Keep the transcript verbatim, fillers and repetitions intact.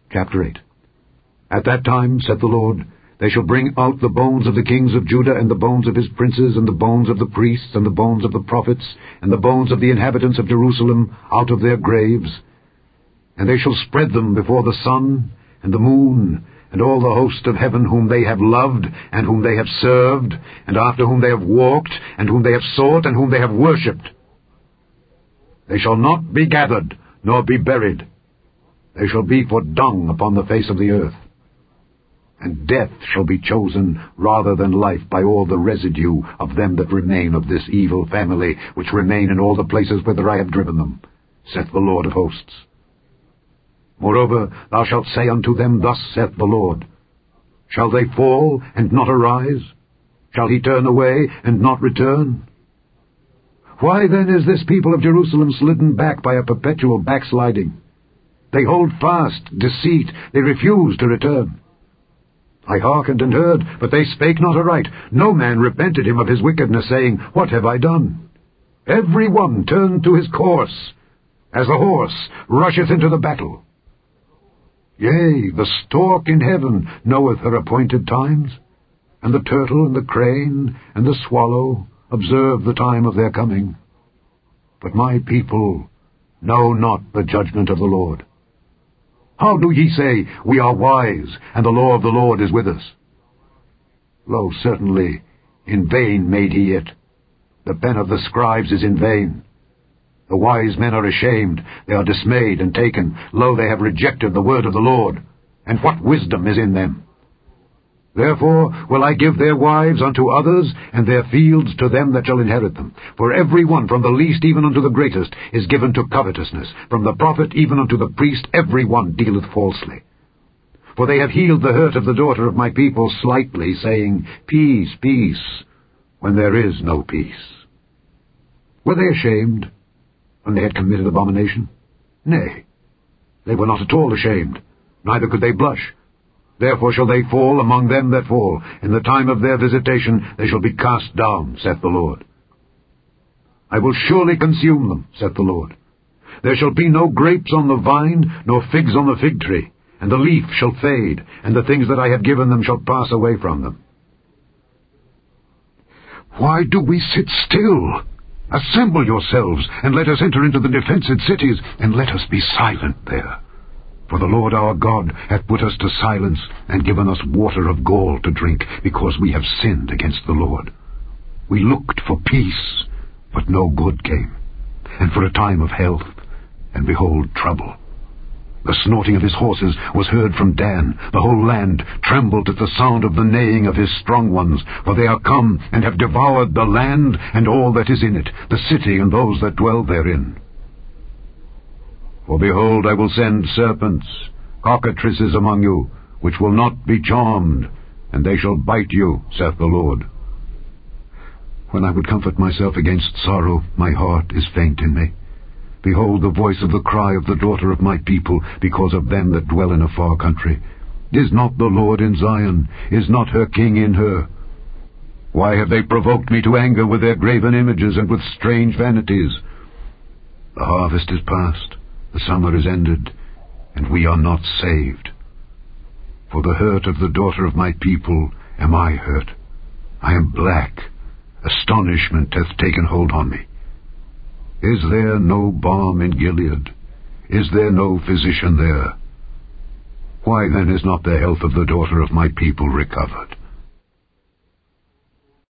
Chapter eight. At that time, saith the Lord, they shall bring out the bones of the kings of Judah, and the bones of his princes, and the bones of the priests, and the bones of the prophets, and the bones of the inhabitants of Jerusalem, out of their graves. And they shall spread them before the sun, and the moon, and all the host of heaven, whom they have loved, and whom they have served, and after whom they have walked, and whom they have sought, and whom they have worshipped. They shall not be gathered, nor be buried. They shall be for dung upon the face of the earth. And death shall be chosen rather than life by all the residue of them that remain of this evil family, which remain in all the places whither I have driven them, saith the Lord of hosts. Moreover, thou shalt say unto them, Thus saith the Lord, Shall they fall and not arise? Shall he turn away and not return? Why then is this people of Jerusalem slidden back by a perpetual backsliding? They hold fast deceit, they refuse to return. I hearkened and heard, but they spake not aright. No man repented him of his wickedness, saying, What have I done? Every one turned to his course, as the horse rusheth into the battle. Yea, the stork in heaven knoweth her appointed times, and the turtle and the crane and the swallow observe the time of their coming. But my people know not the judgment of the Lord. How do ye say, We are wise, and the law of the Lord is with us? Lo, certainly, in vain made he it. The pen of the scribes is in vain. The wise men are ashamed, they are dismayed and taken. Lo, they have rejected the word of the Lord, and what wisdom is in them? Therefore will I give their wives unto others, and their fields to them that shall inherit them. For every one, from the least even unto the greatest, is given to covetousness. From the prophet even unto the priest, every one dealeth falsely. For they have healed the hurt of the daughter of my people slightly, saying, Peace, peace, when there is no peace. Were they ashamed when they had committed abomination? Nay, they were not at all ashamed, neither could they blush. Therefore shall they fall among them that fall. In the time of their visitation they shall be cast down, saith the Lord. I will surely consume them, saith the Lord. There shall be no grapes on the vine, nor figs on the fig tree, and the leaf shall fade, and the things that I have given them shall pass away from them. Why do we sit still? Assemble yourselves, and let us enter into the defenced cities, and let us be silent there. For the Lord our God hath put us to silence, and given us water of gall to drink, because we have sinned against the Lord. We looked for peace, but no good came, and for a time of health, and behold trouble. The snorting of his horses was heard from Dan. The whole land trembled at the sound of the neighing of his strong ones, for they are come, and have devoured the land, and all that is in it, the city and those that dwell therein. For behold, I will send serpents, cockatrices among you, which will not be charmed, and they shall bite you, saith the Lord. When I would comfort myself against sorrow, my heart is faint in me. Behold the voice of the cry of the daughter of my people, because of them that dwell in a far country. Is not the Lord in Zion? Is not her king in her? Why have they provoked me to anger with their graven images and with strange vanities? The harvest is past, the summer is ended, and we are not saved. For the hurt of the daughter of my people am I hurt. I am black. Astonishment hath taken hold on me. Is there no balm in Gilead? Is there no physician there? Why then is not the health of the daughter of my people recovered?